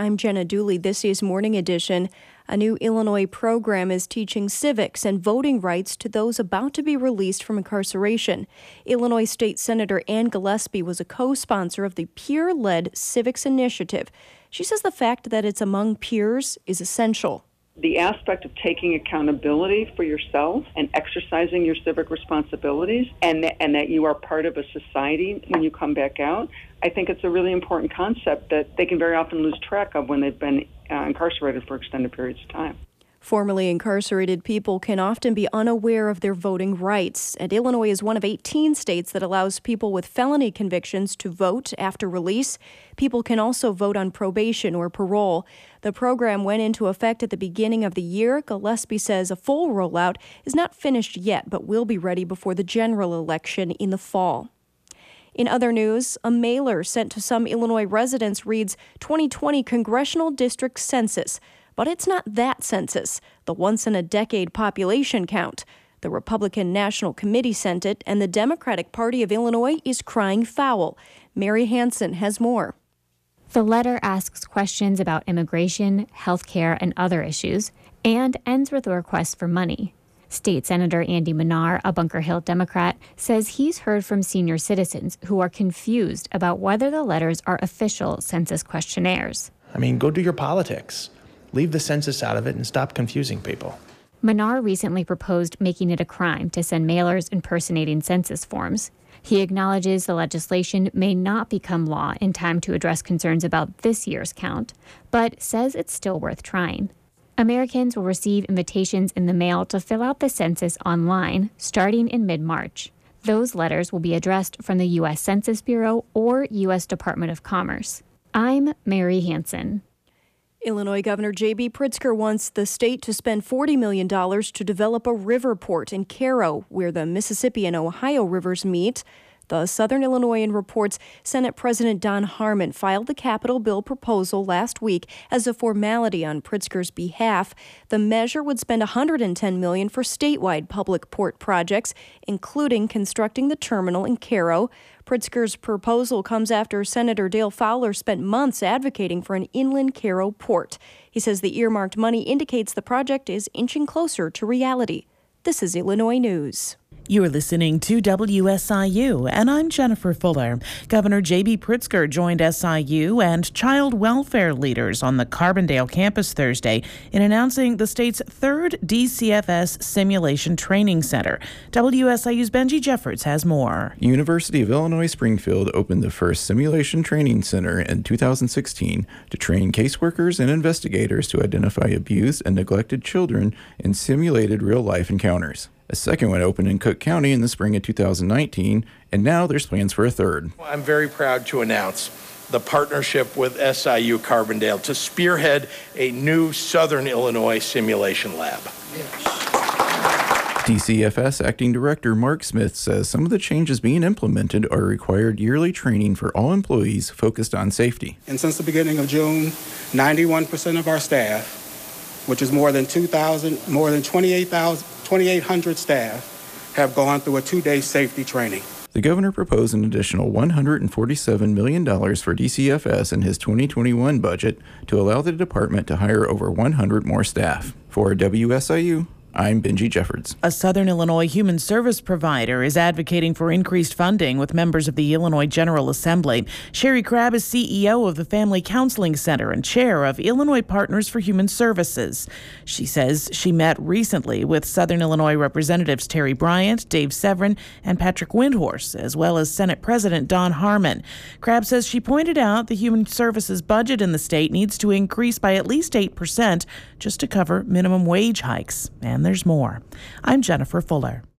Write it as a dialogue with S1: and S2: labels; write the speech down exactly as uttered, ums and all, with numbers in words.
S1: I'm Jenna Dooley. This is Morning Edition. A new Illinois program is teaching civics and voting rights to those about to be released from incarceration. Illinois State Senator Ann Gillespie was a co-sponsor of the peer-led civics initiative. She says the fact that it's among peers is essential.
S2: The aspect of taking accountability for yourself and exercising your civic responsibilities, and that, and that you are part of a society when you come back out, I think it's a really important concept that they can very often lose track of when they've been uh, incarcerated for extended periods of time.
S1: Formerly incarcerated people can often be unaware of their voting rights, and Illinois is one of eighteen states that allows people with felony convictions to vote after release. People can also vote on probation or parole. The program went into effect at the beginning of the year. Gillespie says a full rollout is not finished yet, but will be ready before the general election in the fall. In other news, a mailer sent to some Illinois residents reads twenty twenty Congressional District Census. But it's not that census, the once-in-a-decade population count. The Republican National Committee sent it, and the Democratic Party of Illinois is crying foul. Mary Hansen has more.
S3: The letter asks questions about immigration, health care, and other issues, and ends with a request for money. State Senator Andy Manar, a Bunker Hill Democrat, says he's heard from senior citizens who are confused about whether the letters are official census questionnaires.
S4: I mean, go do your politics. Leave the census out of it and stop confusing people.
S3: Manar recently proposed making it a crime to send mailers impersonating census forms. He acknowledges the legislation may not become law in time to address concerns about this year's count, but says it's still worth trying. Americans will receive invitations in the mail to fill out the census online starting in mid-March. Those letters will be addressed from the U S Census Bureau or U S Department of Commerce. I'm Mary Hansen.
S1: Illinois Governor J B Pritzker wants the state to spend forty million dollars to develop a river port in Cairo, where the Mississippi and Ohio rivers meet. The Southern Illinoisan reports Senate President Don Harmon filed the Capitol bill proposal last week as a formality on Pritzker's behalf. The measure would spend one hundred ten million dollars for statewide public port projects, including constructing the terminal in Cairo. Pritzker's proposal comes after Senator Dale Fowler spent months advocating for an inland Cairo port. He says the earmarked money indicates the project is inching closer to reality. This is Illinois News.
S5: You're listening to W S I U, and I'm Jennifer Fuller. Governor J B Pritzker joined S I U and child welfare leaders on the Carbondale campus Thursday in announcing the state's third D C F S Simulation Training Center. W S I U's Benji Jeffords has more.
S6: University of Illinois Springfield opened the first Simulation Training Center in two thousand sixteen to train caseworkers and investigators to identify abused and neglected children in simulated real-life encounters. A second one opened in Cook County in the spring of two thousand nineteen, and now there's plans for a third.
S7: I'm very proud to announce the partnership with S I U Carbondale to spearhead a new Southern Illinois simulation lab.
S6: Yes. D C F S Acting Director Mark Smith says some of the changes being implemented are required yearly training for all employees focused on safety.
S8: And since the beginning of June, ninety-one percent of our staff, which is more than two thousand, more than twenty-eight thousand, twenty-eight hundred staff, have gone through a two-day safety training.
S6: The governor proposed an additional one hundred forty-seven million dollars for D C F S in his twenty twenty-one budget to allow the department to hire over one hundred more staff. For W S I U, I'm Benji Jeffords.
S5: A Southern Illinois human service provider is advocating for increased funding with members of the Illinois General Assembly. Sherry Crabb is C E O of the Family Counseling Center and chair of Illinois Partners for Human Services. She says she met recently with Southern Illinois Representatives Terry Bryant, Dave Severin, and Patrick Windhorse, as well as Senate President Don Harmon. Crabb says she pointed out the human services budget in the state needs to increase by at least eight percent just to cover minimum wage hikes. And there's more. I'm Jennifer Fuller.